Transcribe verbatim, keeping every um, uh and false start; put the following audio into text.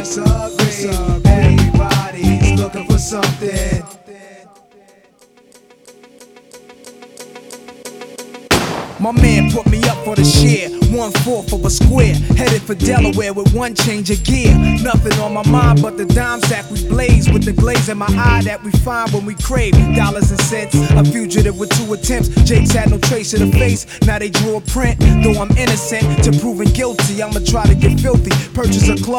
disagree. Everybody's looking for something. My man put me up for the share, one fourth of a square, headed for Delaware with one change of gear. Nothing on my mind but the dime sack we blaze, with the glaze in my eye that we find when we crave dollars and cents. A fugitive with two attempts, Jake's had no trace of the face, now they drew a print. Though I'm innocent to proving guilty, I'ma try to get filthy, purchase a club